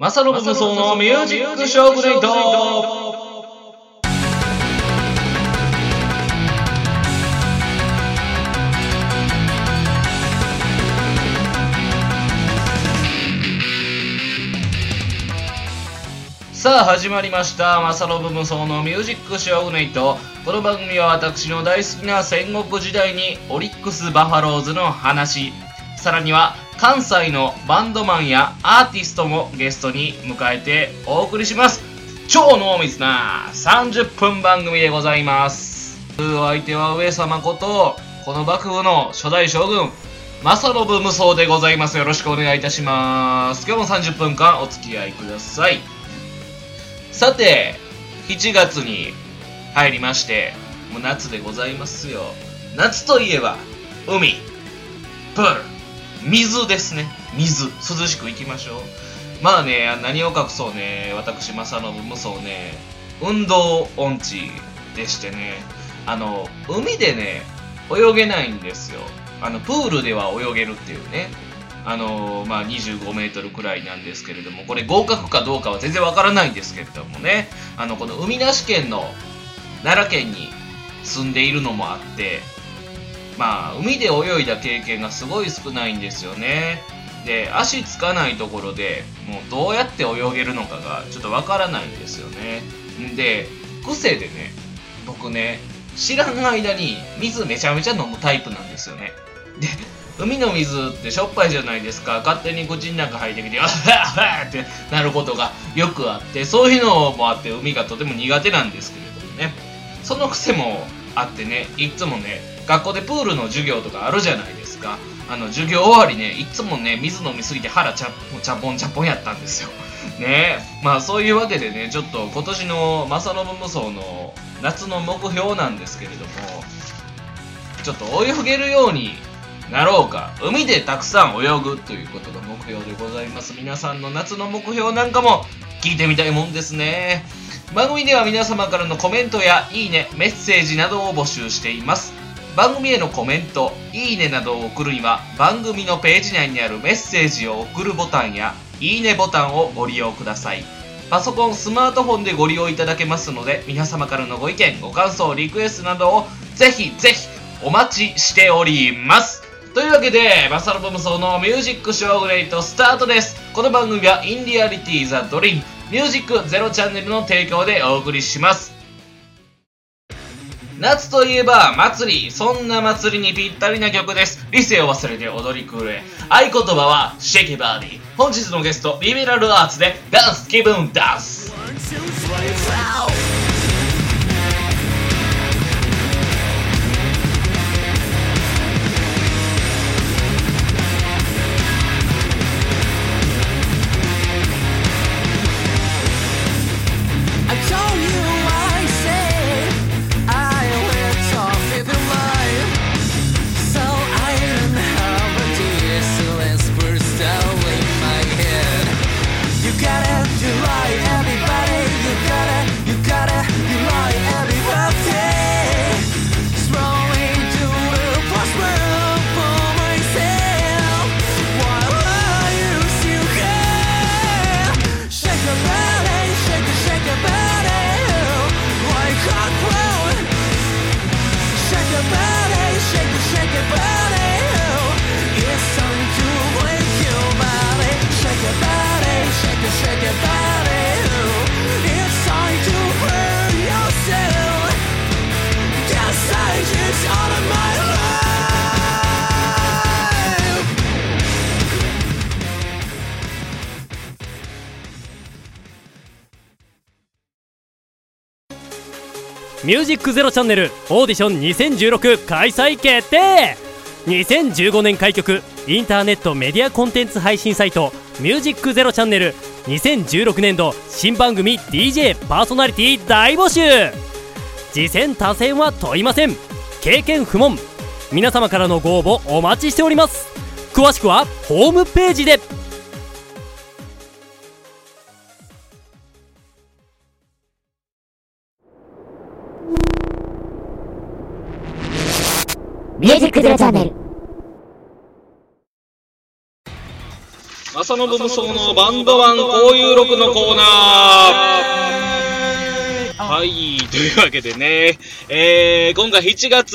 マサロブ無双のミュージックショーグレイト。さあ始まりました、マサロブ無双のミュージックショーグレイト。この番組は私の大好きな戦国時代にオリックスバファローズの話、さらには関西のバンドマンやアーティストもゲストに迎えてお送りします。超濃密な30分番組でございます。お相手は上様ことこの幕府の初代将軍マサロブ無双でございます。よろしくお願いいたします。今日も30分間お付き合いください。さて、7月に入りまして、もう夏でございますよ。夏といえば海、プール、水ですね。水、涼しく行きましょう。まあね、何を隠そうね、私マサロブ無双ね、運動音痴でしてね、海でね泳げないんですよ。プールでは泳げるっていうね、25メートルくらいなんですけれども、これ合格かどうかは全然わからないんですけれどもね、この海なし県の奈良県に住んでいるのもあって、海で泳いだ経験がすごい少ないんですよね。で、足つかないところでもうどうやって泳げるのかがちょっとわからないんですよね。で、癖でね、僕ね、知らん間に水めちゃめちゃ飲むタイプなんですよね。で、海の水ってしょっぱいじゃないですか。勝手に口の中入ってきて、あはってなることがよくあって、そういうのもあって海がとても苦手なんですけれどもね。その癖もあってね、いつもね、学校でプールの授業とかあるじゃないですか。授業終わりね、いつもね、水飲みすぎて腹チャポンやったんですよ。ねえ。そういうわけでね、ちょっと今年のマサロブ無双の夏の目標なんですけれども、ちょっと泳げるようになろうか、海でたくさん泳ぐということが目標でございます。皆さんの夏の目標なんかも聞いてみたいもんですね。番組では皆様からのコメントやいいね、メッセージなどを募集しています。番組へのコメント、いいねなどを送るには番組のページ内にあるメッセージを送るボタンやいいねボタンをご利用ください。パソコン、スマートフォンでご利用いただけますので、皆様からのご意見、ご感想、リクエストなどをぜひぜひお待ちしております。というわけで、マサロブ無双のミュージックショーグレイトスタートです。この番組はインディアリティザドリームミュージックゼロチャンネルの提供でお送りします。夏といえば祭り、そんな祭りにぴったりな曲です。理性を忘れて踊り狂え。合言葉はシェイキーバーディー。本日のゲスト、リベラルアーツでダンス気分ダンス。 ミュージックゼロチャンネルオーディション2016開催決定。2015年開局、インターネットメディアコンテンツ配信サイトミュージックゼロチャンネル。2016年度新番組 DJ パーソナリティ大募集。次戦他戦は問いません。経験不問。皆様からのご応募お待ちしております。詳しくはホームページで。 ミュージックゼロチャンネル。 マサ正信無双のバンドマン交友録のコーナー。はい、というわけでね、今回7月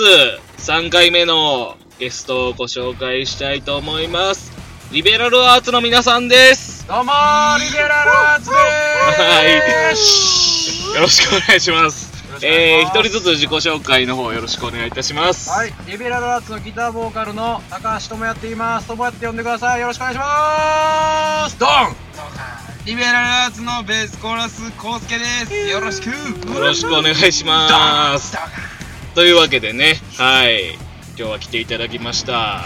3回目のゲストをご紹介したいと思います。リベラルアーツの皆さんです。 どうもー、リベラルアーツでーす。 はい、よろしくお願いします。一人ずつ自己紹介の方よろしくお願いいたします。 はい、リベラルアーツのギターボーカルの高橋智也って言います。智也って呼んでください。よろしくお願いしまーす。ドン。 リベラルアーツのベースコーラスコウスケです。よろしくお願いします。というわけでね、はい、今日は来ていただきました。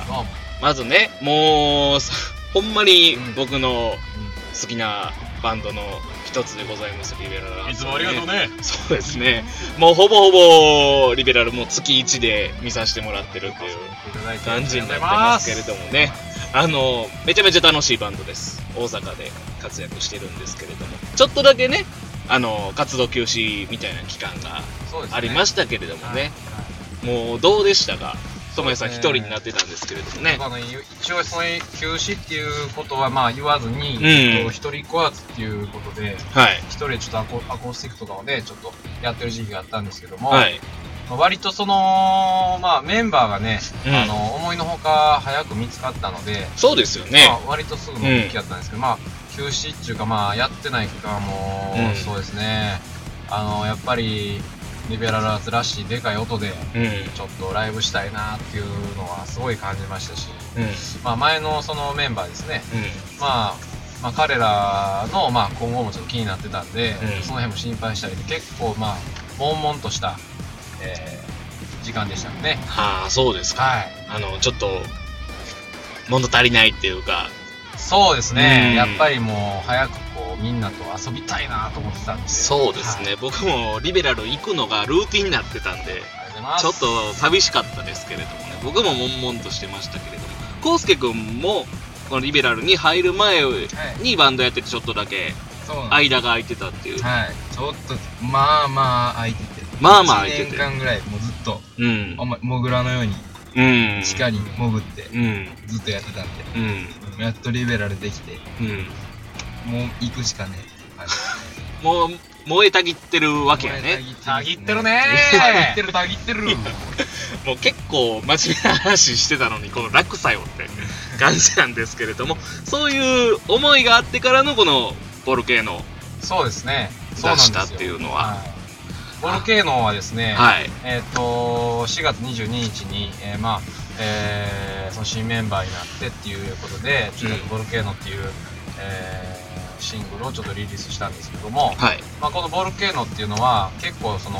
まずね、もうほんまに僕の好きなバンドの一つでございます、リベラルアーツ、ね。 いつもありがとうね。 そうですね。もうほぼほぼリベラルも月1で見させてもらってるという感じになってますけれどもね。めちゃめちゃ楽しいバンドです。大阪で活躍してるんですけれども、ちょっとだけね、活動休止みたいな期間がありましたけれどもね。もうどうでしたか？智也さん一人になってたんですけれどもね。 一応その休止っていうことはまあ言わずに、一人コアツっていうことで、一人でちょっとアコースティックとかをねちょっとやってる時期があったんですけども、割とそのまあメンバーがね、思いのほか早く見つかったので、 そうですよね。 割とすぐの時期だったんですけど、まあ休止っていうかまあやってない期間もそうですね。やっぱりリベラルアーツらしいでかい音でちょっとライブしたいなっていうのはすごい感じましたし、まあ前のそのメンバーですね、まあ彼らのまあ今後もちょっと気になってたんで、その辺も心配したりで結構まあ悶々とした時間でしたね。 はあ、そうですか。はい。ちょっと物足りないっていうか。 そうですね。やっぱりもう早くこうみんなと遊びたいなと思ってたんで。 そうですね。僕もリベラル行くのがルーティンになってたんで、ちょっと寂しかったですけれどもね。僕も悶々としてましたけれども、コウスケ君もこのリベラルに入る前にバンドやっててちょっとだけ間が空いてたっていう。 はい。ちょっとまあまあ空いてて。 まあまあ空いてて。 1年間ぐらいもうずっとモグラのように地下に潜ってずっとやってたんで。やっとリベラルできて、もう行くしかねえ。もう燃えたぎってるわけやね。 たぎってるねー。たぎってる。 もう結構真面目な話してたのにこの楽さよって感じなんですけれども、そういう思いがあってからのこのボルケーノ。 そうですね。 出したっていうのは。 ボルケーノはですね、4月22日にその新メンバーになってっていうことで、ちょっとボルケーノっていう、シングルをちょっとリリースしたんですけども、まあこのボルケーノっていうのは結構その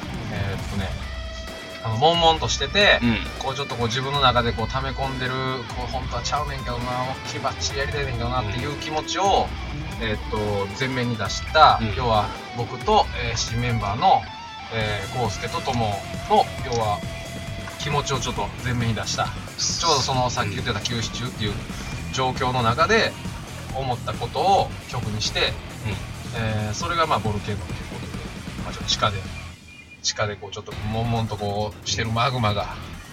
悶々としてて、こうちょっとこう自分の中でこう溜め込んでる、こう本当はちゃうねんけどな、大きいバッチリやりたいねんけどなっていう気持ちを前面に出した、要は僕と、新メンバーのコウスケとトモの要は気持ちをちょっと前面に出した、ちょうどそのさっき言ってた休止中っていう状況の中で思ったことを曲にして、それがまあボルケーノっていうことで、まあ、ちょっと地下でこうちょっと悶々とこうしてるマグマが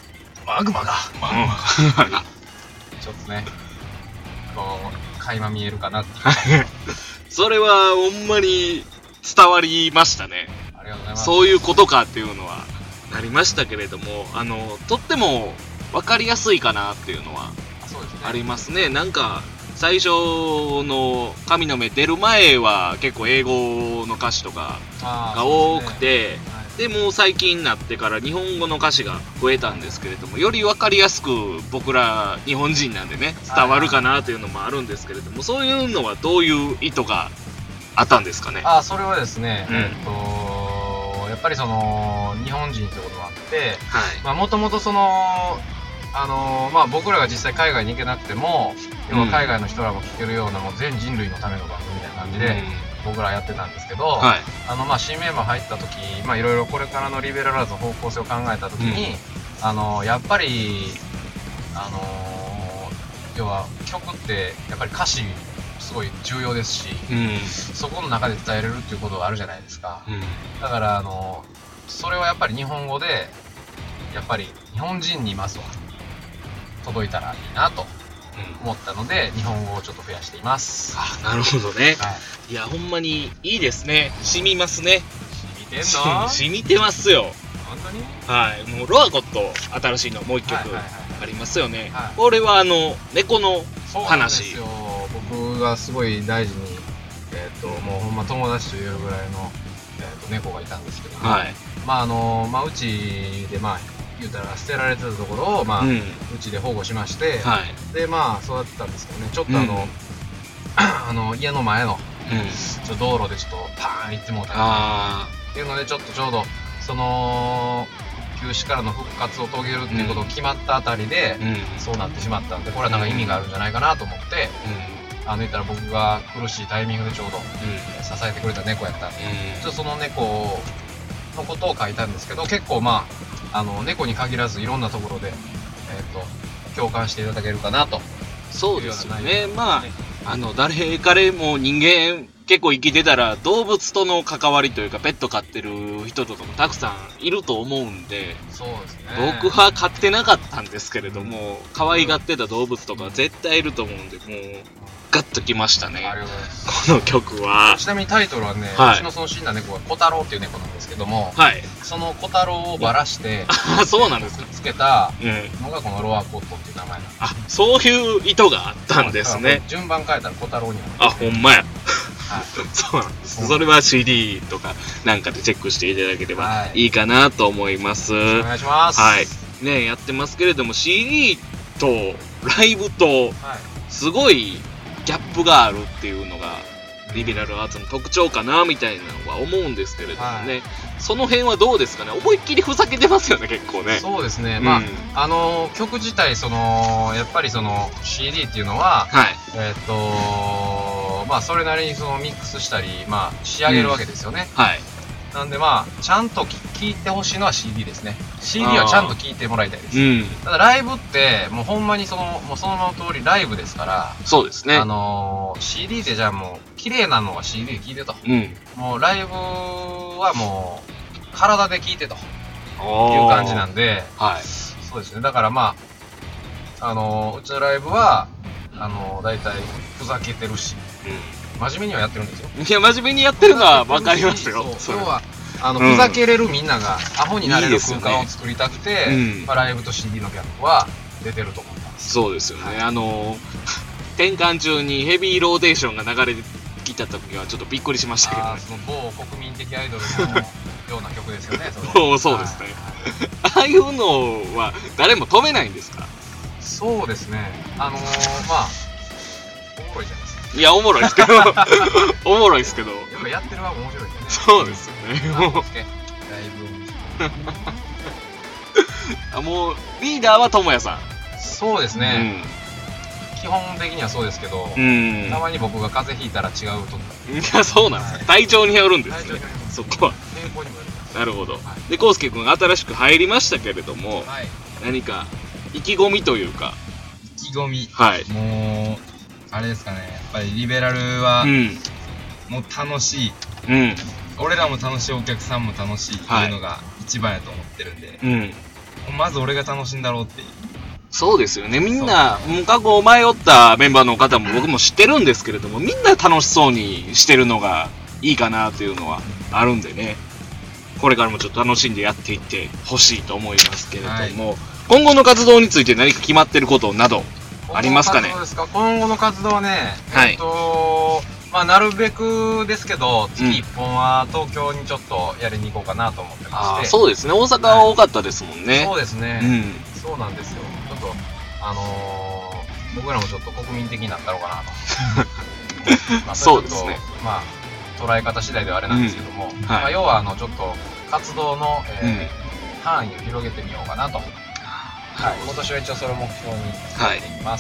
ちょっとねこう垣間見えるかなっていうそれはほんまに伝わりましたね。 ありがとうございます。 そういうことかっていうのはなりましたけれども、とっても分かりやすいかなっていうのはありますね。なんか最初の神の目出る前は結構英語の歌詞とかが多くて、でもう最近になってから日本語の歌詞が増えたんですけれども、より分かりやすく僕ら日本人なんでね伝わるかなというのもあるんですけれども、そういうのはどういう意図があったんですかね。 それはですね、やっぱりその日本人ってこともあって、もともとその僕らが実際海外に行けなくても、要は海外の人らも聴けるようなもう全人類のための番組みたいな感じで僕らやってたんですけど、新メンバー入った時、いろいろこれからのリベラルアーツの方向性を考えた時に、やっぱり要は曲ってやっぱり歌詞すごい重要ですし、そこの中で伝えれるっていうことがあるじゃないですか。だからそれはやっぱり日本語でやっぱり日本人にまずは届いたらいいなと思ったので、日本語をちょっと増やしています。 あ、なるほどね。 はい、 いや、ほんまにいいですね。染みますね。 染みてんの？ 染みてますよ。 本当に？ はい。もうロアコット新しいのもう一曲ありますよね。 はい、 これは猫の話。 そうなんですよ。僕がすごい大事に、もうほんま友達と言えるぐらいの、猫がいたんですけども、はい、うちで言うたら捨てられてたところをうちで保護しまして、はい、で育てたんですけどね、ちょっと家の前の、ちょっと道路でちょっとパーン行ってもうたりっていうので、ちょうどその休止からの復活を遂げるっていうことが決まったあたりで、そうなってしまったんで、これはなんか意味があるんじゃないかなと思って、言ったら僕が苦しいタイミングでちょうど支えてくれた猫やったんで、ちょっとその猫のことを書いたんですけど、結構猫に限らずいろんなところで、共感していただけるかなと。 そうですよね。誰彼も人間結構生きてたら動物との関わりというか、ペット飼ってる人とかもたくさんいると思うんで、 そうですね。 僕は飼ってなかったんですけれども、可愛がってた動物とか絶対いると思うんで、もうガッときましたね。 ありがとうございます。 この曲は。 ちなみにタイトルはね、うちのその死んだ猫は小太郎っていう猫なんですけども、はい、その小太郎をばらして、 そうなんですか。 つけたのがこのロアコットっていう名前なんです。 あ、そういう意図があったんですね。 順番変えたら小太郎になる。 あ、ほんまや。そうなんです。それは CD とかなんかでチェックしていただければいいかなと思います。 お願いします。 はい。ね、やってますけれども、CD とライブとすごいギャップがあるっていうのがリベラルアーツの特徴かなみたいなのは思うんですけれどもね、はい、その辺はどうですかね。思いっきりふざけてますよね、結構ね。 そうですね、曲自体やっぱりCD っていうのは、はい、それなりにミックスしたり、仕上げるわけですよね、はい。なんでちゃんと聴いてほしいのは CD ですね。CD はちゃんと聴いてもらいたいです。ただライブってもうほんまにもうその名の通りライブですから。 そうですね。 CD でじゃあもう綺麗なのは CD で聴いてと。もうライブはもう体で聴いてという感じなんで、はい。そうですね。だからうちのライブはだいたいふざけてるし、真面目にはやってるんですよ。 いや、真面目にやってるのは分かりますよ。 そう要はふざけれるみんながアホになれる空間を作りたくて、ライブと CD のギャップは出てると思います。 そうですよね。転換中にヘビーローテーションが流れてきた時はちょっとびっくりしましたけど、 その某国民的アイドルのような曲ですよね。 そうですね。ああいうのは誰も止めないんですか？ そうですね。おもろいじゃないですか。 いや、おもろいですけどおもろいですけど、 やっぱやってるは面白いですね。 そうですよね。もうリーダーはともやさん。 そうですね、基本的にはそうですけど、たまに僕が風邪ひいたら違うとか。 いや、そうなんです。体調によるんですね、そこは。 健康にもよります。 なるほど。で、康介君新しく入りましたけれども、何か意気込みというか。 意気込み、はい、もうあれですかね、やっぱりリベラルはもう楽しい、俺らも楽しい、お客さんも楽しいっていうのが一番やと思ってるんで、まず俺が楽しいんだろうっていう。 そうですよね。みんな過去迷ったメンバーの方も僕も知ってるんですけれども、みんな楽しそうにしてるのがいいかなというのはあるんでね、これからもちょっと楽しんでやっていってほしいと思いますけれども、今後の活動について何か決まってることなどありますかね？ 今後の活動はね、なるべくですけど、月1本は東京にちょっとやりに行こうかなと思ってまして。 そうですね。大阪は多かったですもんね。 そうですね。そうなんですよ。ちょっと僕らもちょっと国民的になったのかなと。 そうですね。 捉え方次第ではあれなんですけども、要はちょっと活動の範囲を広げてみようかなと。今年は一応それを目標にやっています。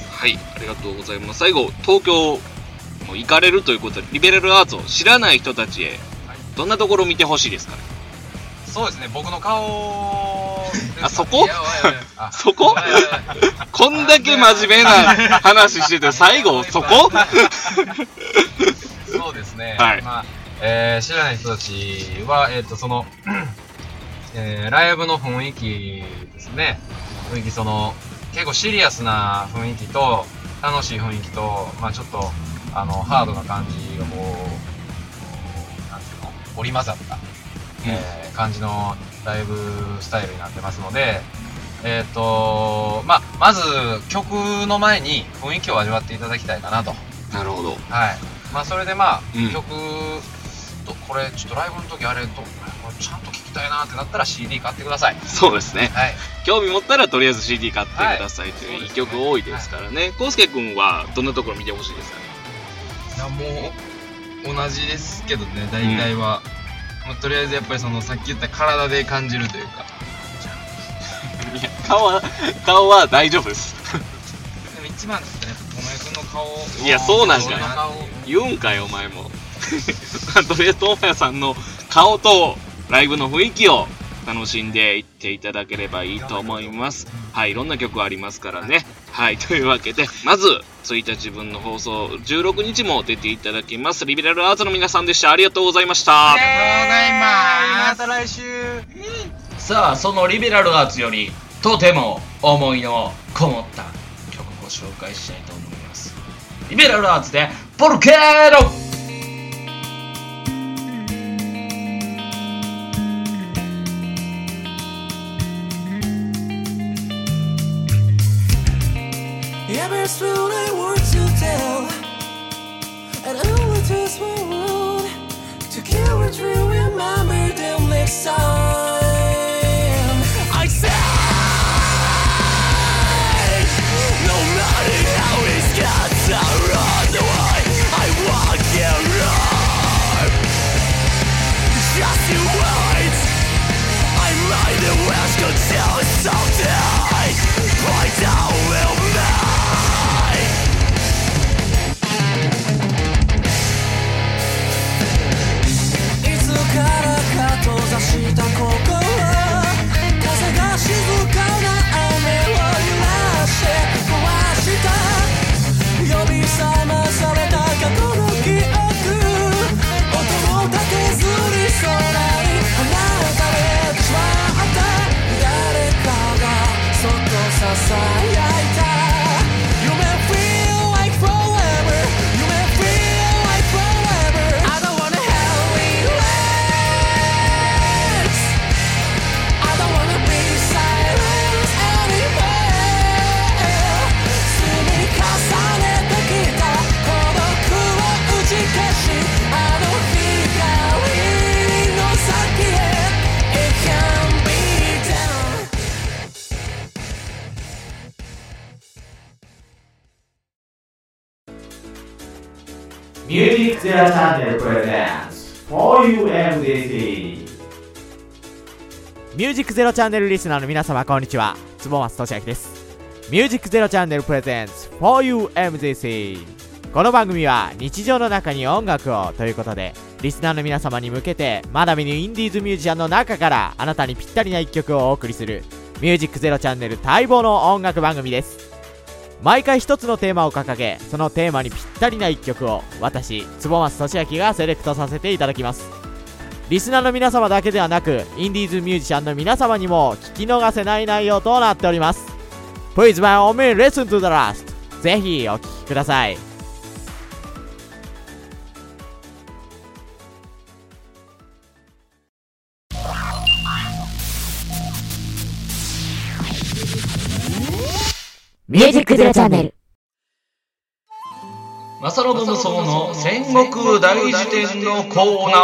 はい、ありがとうございます。最後、東京も行かれるということで、リベラルアーツを知らない人たちへどんなところを見てほしいですかね？ そうですね、僕の顔です。 そこそここんだけ真面目な話してて最後そこそうですね、知らない人たちはライブの雰囲気ですね。雰囲気結構シリアスな雰囲気と楽しい雰囲気と、まあちょっとハードな感じがこうなんていうの織り交ざった、感じのライブスタイルになってますので、まず曲の前に雰囲気を味わっていただきたいかなと。 なるほど。 はい。まあそれで曲とこれちょっとライブの時あれとちゃんと聴きたいなってなったら CD 買ってください。 そうですね。 はい。 興味持ったらとりあえず CD 買ってくださいという曲多いですからね。コウスケ君はどんなところ見てほしいですかね。 いやもう同じですけどね、大体は。とりあえずやっぱりそのさっき言った体で感じるというか。 いや顔は大丈夫です。 でも一番ですね、ともやくんの顔。 いやそうなんじゃない。言うんかいお前も。とりあえずともやさんの顔とライブの雰囲気を楽しんでいっていただければいいと思います。はい、いろんな曲ありますからね。はい、というわけでまず1日分の放送16日も出ていただきますリベラルアーツの皆さんでした。ありがとうございました。 ありがとうございます。 また来週。 さあそのリベラルアーツよりとても思いのこもった曲をご紹介したいと思います。リベラルアーツでボルケーノ。 There's really words to tell, and only too small road to carry through. Remember them next time. I say, no matter how it gets, I run away. I walk and run. Just you wait. I made the west go tell something. Right now will matter.閉ざしたここは風が静かな雨を揺らして壊した呼び覚まされた過去の記憶音を立てずり空に放たれちまった誰かがそっとささやいた夢 feel like forever 夢 feel like forever I don't wanna hell in Music Zero Channel presents For You MDC ミュージックゼロチャンネルリスナーの皆様こんにちは、坪松俊明です。ミュージックゼロチャンネルプレゼンツ For You MDC。 この番組は日常の中に音楽をということで、リスナーの皆様に向けてまだ見ぬインディーズミュージシャンの中からあなたにぴったりな一曲をお送りするミュージックゼロチャンネル待望の音楽番組です。毎回一つのテーマを掲げ、そのテーマにぴったりな一曲を私坪松俊明がセレクトさせていただきます。リスナーの皆様だけではなく、インディーズミュージシャンの皆様にも聞き逃せない内容となっております。 Please by all means listen to the last。 ぜひお聴きください。 ミュージックゼロチャンネル。 マサロブ無双の戦国大辞典のコーナー。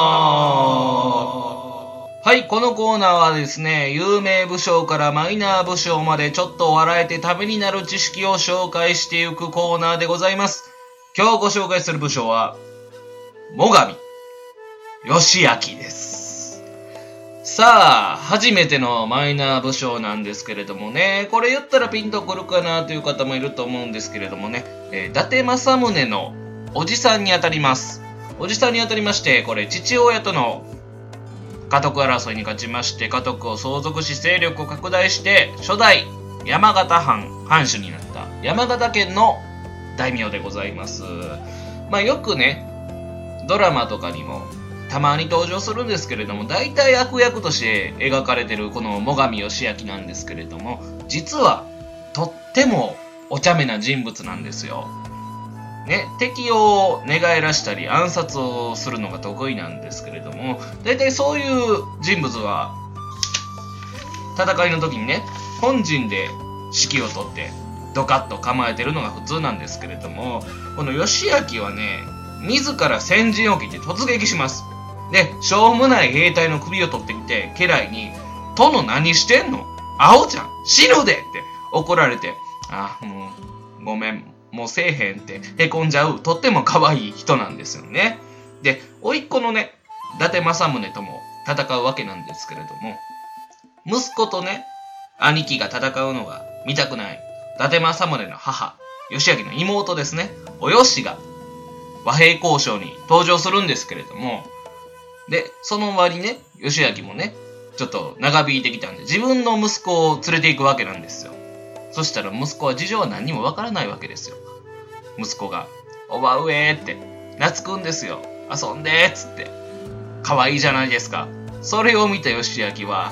はい、このコーナーはですね、有名武将からマイナー武将までちょっと笑えてためになる知識を紹介していくコーナーでございます。今日ご紹介する武将は最上義明です。さあ、初めてのマイナー武将なんですけれどもね、これ言ったらピンとくるかなという方もいると思うんですけれどもね、伊達政宗のおじさんにあたります。おじさんにあたりまして、これ父親との家督争いに勝ちまして、家督を相続し勢力を拡大して、初代山形藩主になった山形県の大名でございます。まあよくね、ドラマとかにもたまに登場するんですけれども、大体悪役として描かれてるこの最上義明なんですけれども、実はとってもお茶目な人物なんですよ。ね、敵を寝返らしたり暗殺をするのが得意なんですけれども、だいたいそういう人物は戦いの時にね、本陣で指揮を取ってドカッと構えてるのが普通なんですけれども、この義昭はね、自ら先陣を切って突撃します。で、しょうもない兵隊の首を取ってきて、家来に、殿何してんの？アホちゃん死ぬでって怒られて、もうごめん、もうせえへんってへこんじゃう、とっても可愛い人なんですよね。で、甥っ子のね、伊達政宗とも戦うわけなんですけれども、息子とね、兄貴が戦うのが見たくない伊達政宗の母、義昭の妹ですね、およしが和平交渉に登場するんですけれども、で、その割にね、義昭もね、ちょっと長引いてきたんで、自分の息子を連れて行くわけなんですよ。そしたら息子は事情は何にもわからないわけですよ。息子が、おばうえーって、懐くんですよ。遊んでーっつって。可愛いじゃないですか。それを見た義昭は、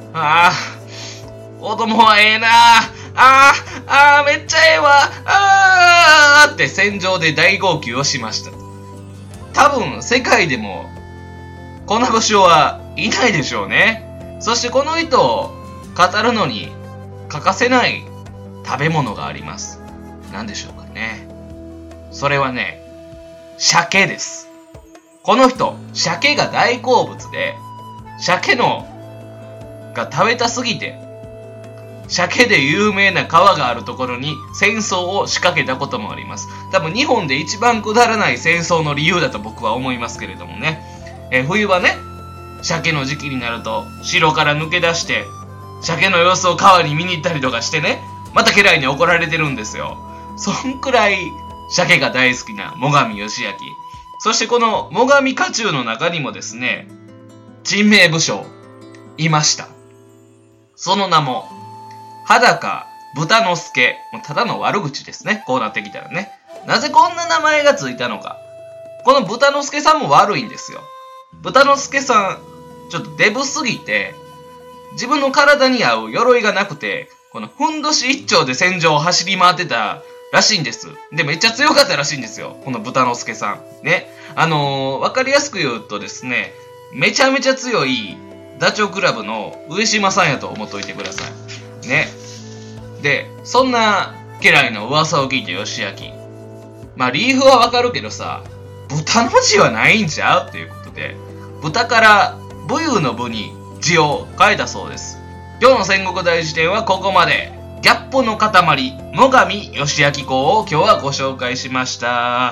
子供はええなー、めっちゃええわって戦場で大号泣をしました。多分、世界でも、こんな武将はいないでしょうね。そしてこの人を語るのに欠かせない食べ物があります。何でしょうかね。それはね、鮭です。この人、鮭が大好物で、鮭が食べたすぎて、鮭で有名な川があるところに戦争を仕掛けたこともあります。多分日本で一番くだらない戦争の理由だと僕は思いますけれどもね。冬はね、鮭の時期になると城から抜け出して鮭の様子を川に見に行ったりとかしてね、また家来に怒られてるんですよ。そんくらい鮭が大好きな最上義昭。そしてこの最上家中の中にもですね、珍名武将いました。その名も裸豚之助。ただの悪口ですね、こうなってきたらね。なぜこんな名前がついたのか。この豚之助さんも悪いんですよ。豚之助さん、ちょっとデブすぎて、自分の体に合う鎧がなくて、このふんどし一丁で戦場を走り回ってたらしいんです。で、めっちゃ強かったらしいんですよ、この豚之助さん。ね。わかりやすく言うとですね、めちゃめちゃ強いダチョウ倶楽部の上島さんやと思っといてください。ね。で、そんな家来の噂を聞いて義昭。リーフはわかるけどさ、豚の字はないんちゃうっていうことで、豚から武勇の武に字を変えたそうです。今日の戦国大辞典はここまで。ギャップの塊、最上義昭公を今日はご紹介しました。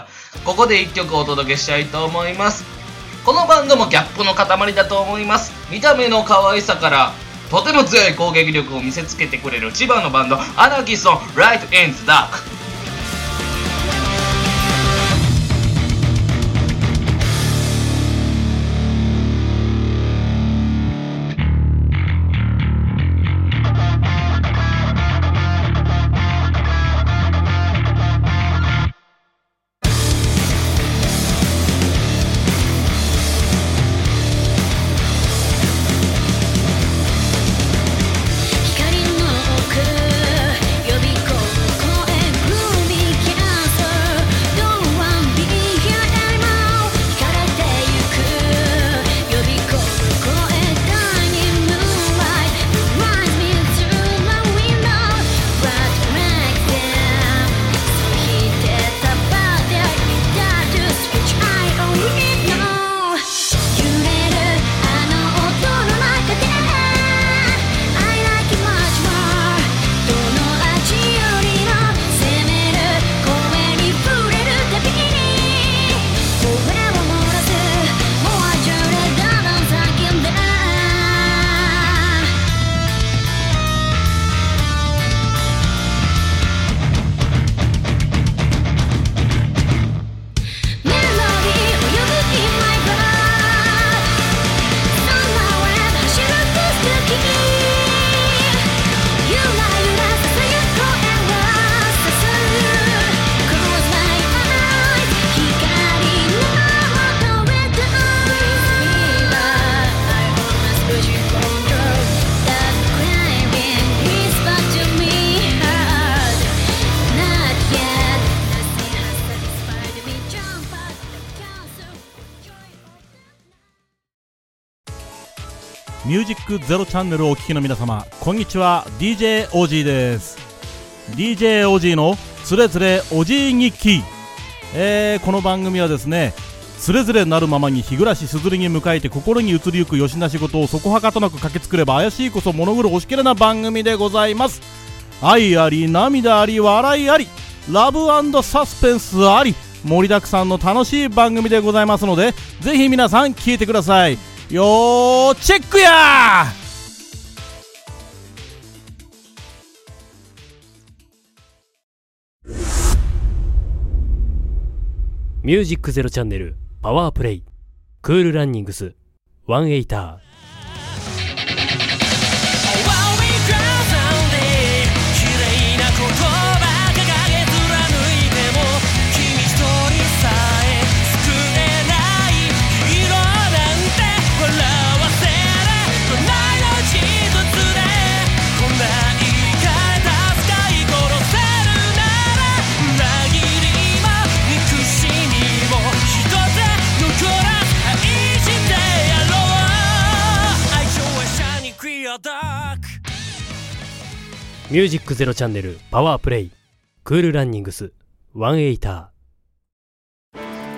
ここで一曲お届けしたいと思います。このバンドもギャップの塊だと思います。見た目の可愛さからとても強い攻撃力を見せつけてくれる千葉のバンド、アナキストの Light in the Dark。 光の奥呼び込む声震ミュージックゼロチャンネルをお聞きの皆様、こんにちは。 DJ オジーです。 DJ オジーのつれづれおじい日記。この番組はですね、つれづれなるままに日暮らしすずりに迎えて心に移りゆくよしな仕事をそこはかとなく駆けつくれば怪しいこそ物狂おしきれな番組でございます。愛あり涙あり笑いありラブ&サスペンスあり盛りだくさんの楽しい番組でございますので、ぜひ皆さん聞いてください。よーチェックやー。 ミュージックゼロチャンネルパワープレイクールランニングスワンエイター。ミュージックゼロチャンネルパワープレイクールランニングスワンエイター。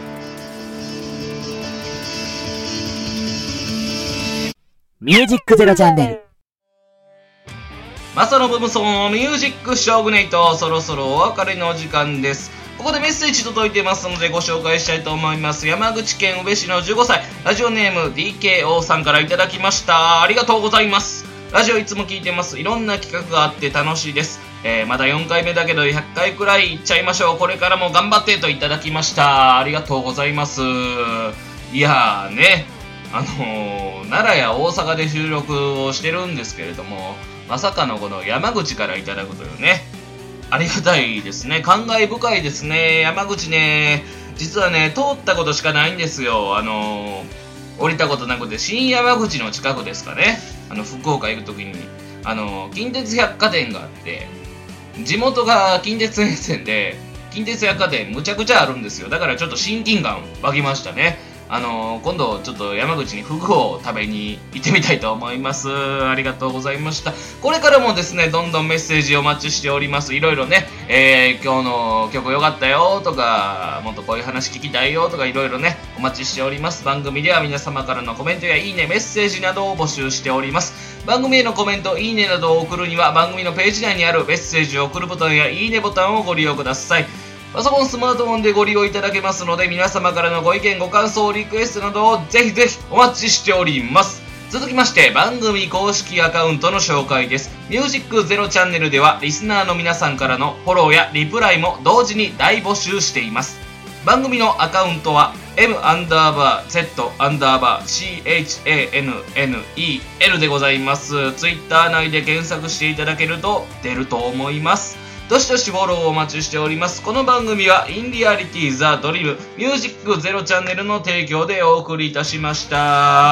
ミュージックゼロチャンネルマサノブ無双のミュージックショーグネイト、そろそろお別れの時間です。ここでメッセージ届いてますのでご紹介したいと思います。山口県宇部市の15歳ラジオネーム DKO さんからいただきました。ありがとうございます。ラジオいつも聞いてます。いろんな企画があって楽しいです。まだ4回目だけど100回くらいいっちゃいましょう。これからも頑張ってといただきました。ありがとうございます。いやーね、奈良や大阪で収録をしてるんですけれども、まさかのこの山口からいただくというね、ありがたいですね。感慨深いですね。山口ね、実はね、通ったことしかないんですよ。降りたことなくて、新山口の近くですかね。福岡行くときに、近鉄百貨店があって、地元が近鉄沿線で、近鉄百貨店むちゃくちゃあるんですよ。だからちょっと親近感湧きましたね。今度ちょっと山口にフグを食べに行ってみたいと思います。ありがとうございました。これからもですね、どんどんメッセージお待ちしております。いろいろね、今日の曲良かったよとか、もっとこういう話聞きたいよとか、いろいろね、お待ちしております。番組では皆様からのコメントやいいね、メッセージなどを募集しております。番組へのコメント、いいねなどを送るには、番組のページ内にあるメッセージを送るボタンやいいねボタンをご利用ください。パソコン、スマートフォンでご利用いただけますので、皆様からのご意見、ご感想、リクエストなどをぜひぜひお待ちしております。続きまして、番組公式アカウントの紹介です。ミュージックゼロチャンネルでは、リスナーの皆さんからのフォローやリプライも同時に大募集しています。番組のアカウントは、M_Z_CHANNEL でございます。ツイッター内で検索していただけると出ると思います。どしどしフォローをお待ちしております。この番組はインディアリティザドリルミュージックゼロチャンネルの提供でお送りいたしました。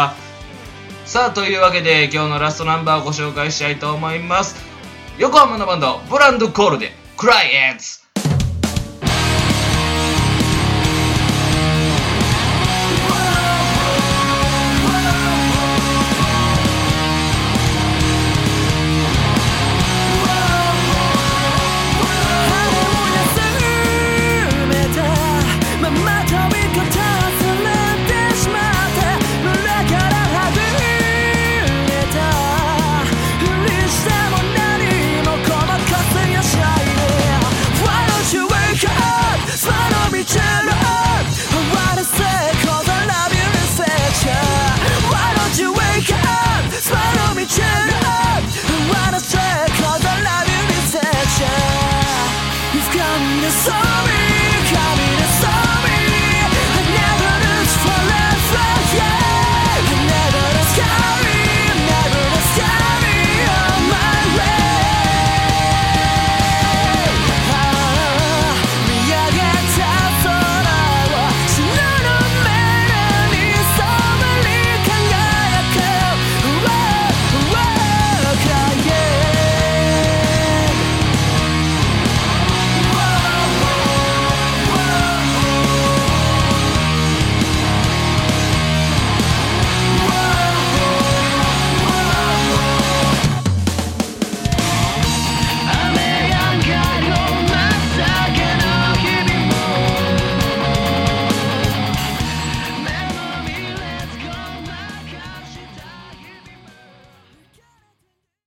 さあ、というわけで今日のラストナンバーをご紹介したいと思います。横浜のバンドブランドコールでクライエンツ。